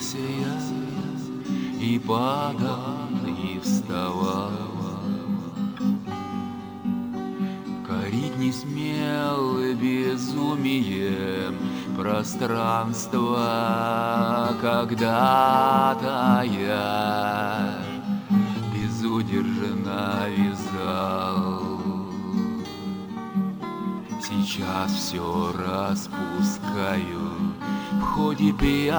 Поднимался я и падал, и вставал. Корить не смел безумием пространства. Когда-то я безудержно вязал. Сейчас все распускаю в ходе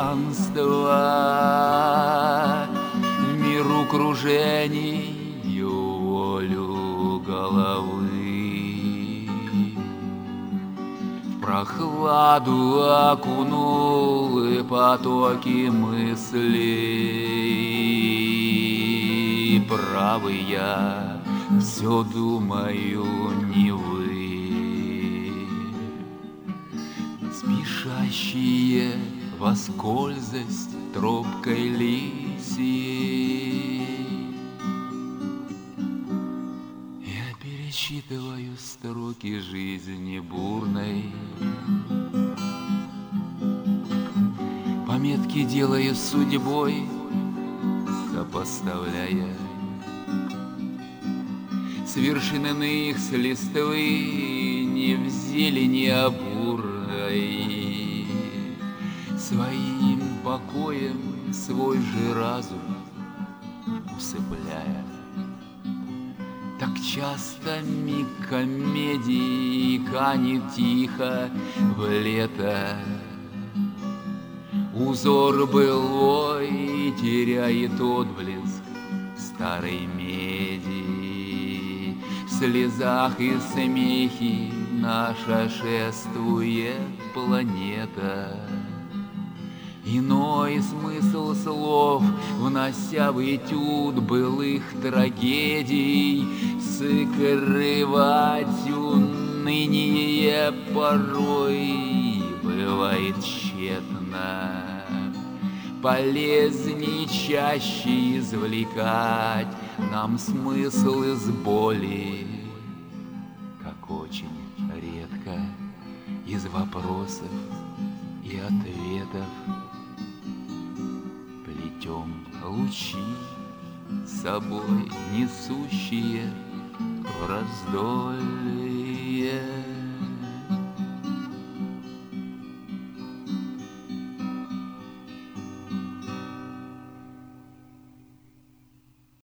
пьянства. В миру кружений волю головы. В прохладу окунул и потоки мыслей. Правый я, все думаю, не вы. Спешащие воскользость тропкой лисьей. Я перечитываю строки жизни бурной, пометки делаю с судьбой, сопоставляя с вершин иных, с листвы, не в зелени, а бурной. Своим покоем свой же разум усыпляя. Так часто миг комедии канет тихо в лето. Узор былой теряет отблеск старой меди. В слезах и смехе наша шествует планета. Иной смысл слов, внося в этюд былых трагедий, скрывать уныние порой бывает тщетно. Полезней чаще извлекать нам смысл из боли, как очень редко из вопросов и ответов плетем лучи, с собой несущие в раздолье.